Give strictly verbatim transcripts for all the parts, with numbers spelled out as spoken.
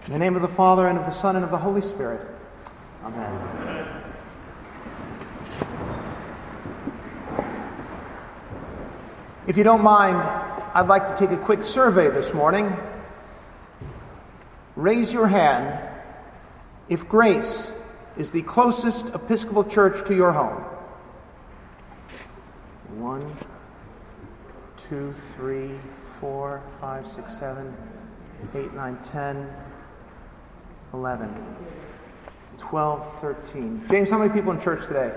In the name of the Father, and of the Son, and of the Holy Spirit. Amen. If you don't mind, I'd like to take a quick survey this morning. Raise your hand if Grace is the closest Episcopal church to your home. One, two, three, four, five, six, seven, eight, nine, ten, eleven, twelve, thirteen. James, how many people in church today?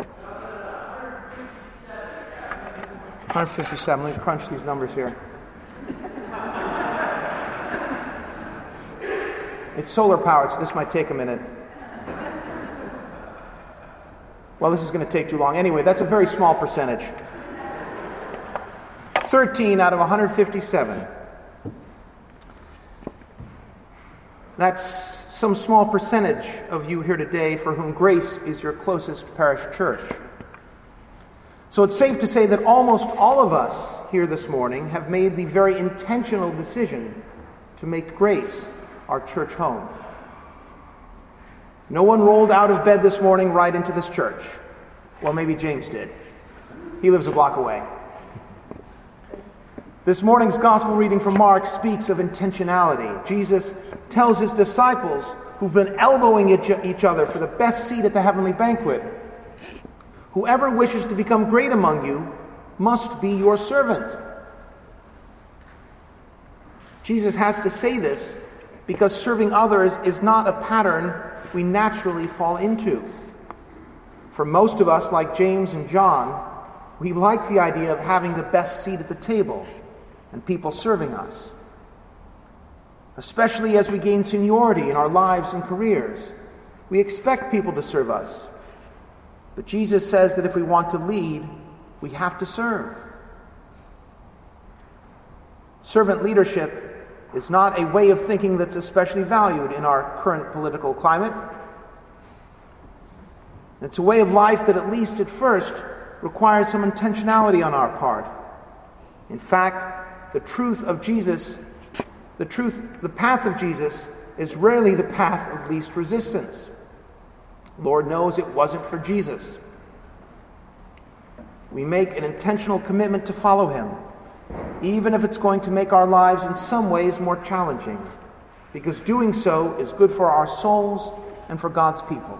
one hundred fifty-seven. Let me crunch these numbers here. It's solar powered, so this might take a minute. Well, this is going to take too long. Anyway, that's a very small percentage. thirteen out of one hundred fifty-seven. That's some small percentage of you here today for whom Grace is your closest parish church. So it's safe to say that almost all of us here this morning have made the very intentional decision to make Grace our church home. No one rolled out of bed this morning right into this church. Well, maybe James did. He lives a block away. This morning's gospel reading from Mark speaks of intentionality. Jesus tells his disciples, who've been elbowing each other for the best seat at the heavenly banquet, "Whoever wishes to become great among you must be your servant." Jesus has to say this because serving others is not a pattern we naturally fall into. For most of us, like James and John, we like the idea of having the best seat at the table and people serving us. Especially as we gain seniority in our lives and careers, we expect people to serve us. But Jesus says that if we want to lead, we have to serve. Servant leadership is not a way of thinking that's especially valued in our current political climate. It's a way of life that, at least at first, requires some intentionality on our part. In fact, the truth of Jesus, the truth, the path of Jesus is rarely the path of least resistance. Lord knows it wasn't for Jesus. We make an intentional commitment to follow him, even if it's going to make our lives in some ways more challenging, because doing so is good for our souls and for God's people.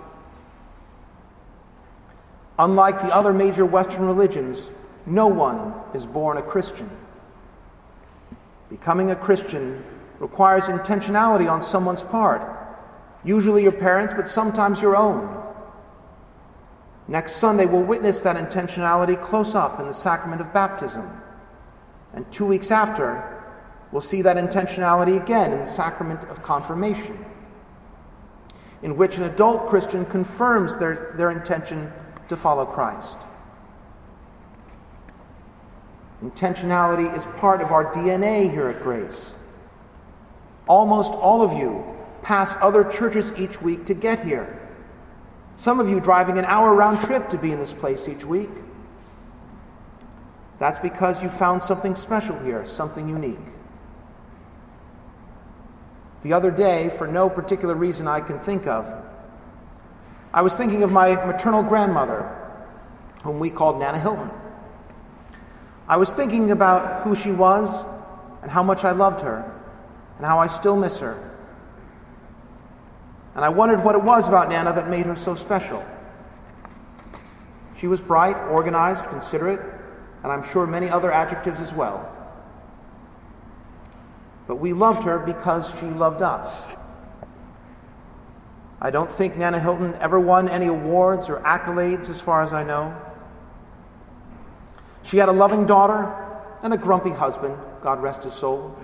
Unlike the other major Western religions, no one is born a Christian. Becoming a Christian requires intentionality on someone's part, usually your parents, but sometimes your own. Next Sunday, we'll witness that intentionality close up in the sacrament of baptism. And two weeks after, we'll see that intentionality again in the sacrament of confirmation, in which an adult Christian confirms their, their intention to follow Christ. Intentionality is part of our D N A here at Grace. Almost all of you pass other churches each week to get here. Some of you driving an hour round trip to be in this place each week. That's because you found something special here, something unique. The other day, for no particular reason I can think of, I was thinking of my maternal grandmother, whom we called Nana Hilton. I was thinking about who she was and how much I loved her and how I still miss her. And I wondered what it was about Nana that made her so special. She was bright, organized, considerate, and I'm sure many other adjectives as well. But we loved her because she loved us. I don't think Nana Hilton ever won any awards or accolades as far as I know. She had a loving daughter and a grumpy husband, God rest his soul.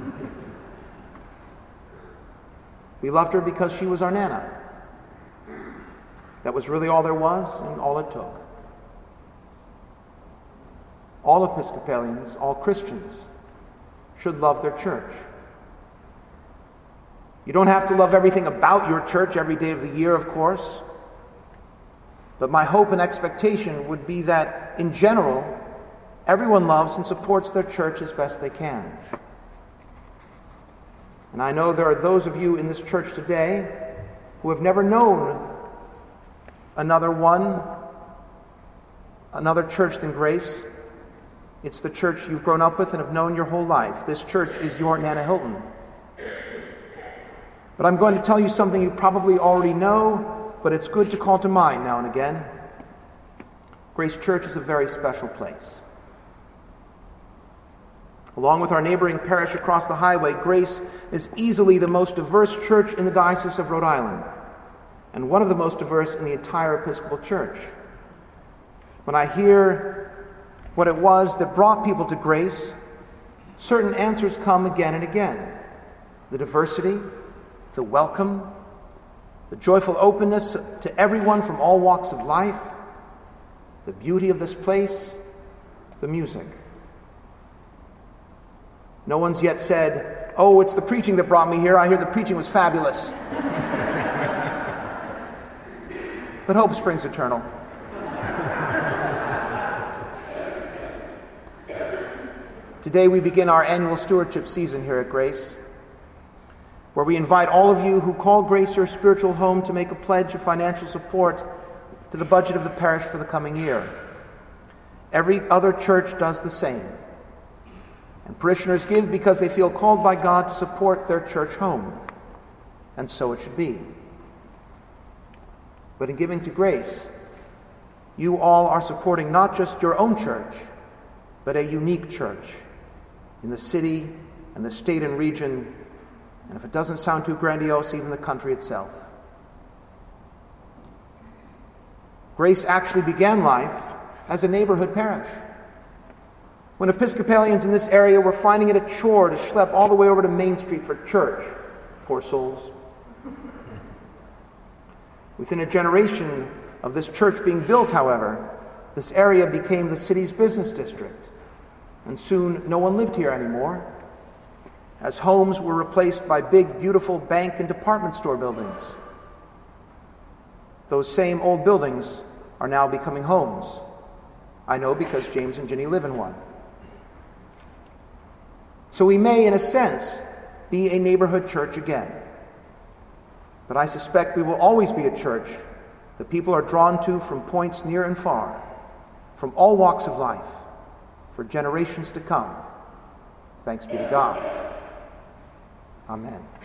We loved her because she was our Nana. That was really all there was and all it took. All Episcopalians, all Christians, should love their church. You don't have to love everything about your church every day of the year, of course. But my hope and expectation would be that, in general, everyone loves and supports their church as best they can. And I know there are those of you in this church today who have never known another one, another church than Grace. It's the church you've grown up with and have known your whole life. This church is your Nana Hilton. But I'm going to tell you something you probably already know, but it's good to call to mind now and again. Grace Church is a very special place. Along with our neighboring parish across the highway, Grace is easily the most diverse church in the Diocese of Rhode Island, and one of the most diverse in the entire Episcopal Church. When I hear what it was that brought people to Grace, certain answers come again and again. The diversity, the welcome, the joyful openness to everyone from all walks of life, the beauty of this place, the music. No one's yet said, "Oh, it's the preaching that brought me here. I hear the preaching was fabulous." But hope springs eternal. Today we begin our annual stewardship season here at Grace, where we invite all of you who call Grace your spiritual home to make a pledge of financial support to the budget of the parish for the coming year. Every other church does the same. And parishioners give because they feel called by God to support their church home. And so it should be. But in giving to Grace, you all are supporting not just your own church, but a unique church in the city and the state and region, and if it doesn't sound too grandiose, even the country itself. Grace actually began life as a neighborhood parish, when Episcopalians in this area were finding it a chore to schlep all the way over to Main Street for church. Poor souls. Within a generation of this church being built, however, this area became the city's business district, and soon no one lived here anymore, as homes were replaced by big, beautiful bank and department store buildings. Those same old buildings are now becoming homes. I know because James and Ginny live in one. So we may, in a sense, be a neighborhood church again. But I suspect we will always be a church that people are drawn to from points near and far, from all walks of life, for generations to come. Thanks be to God. Amen.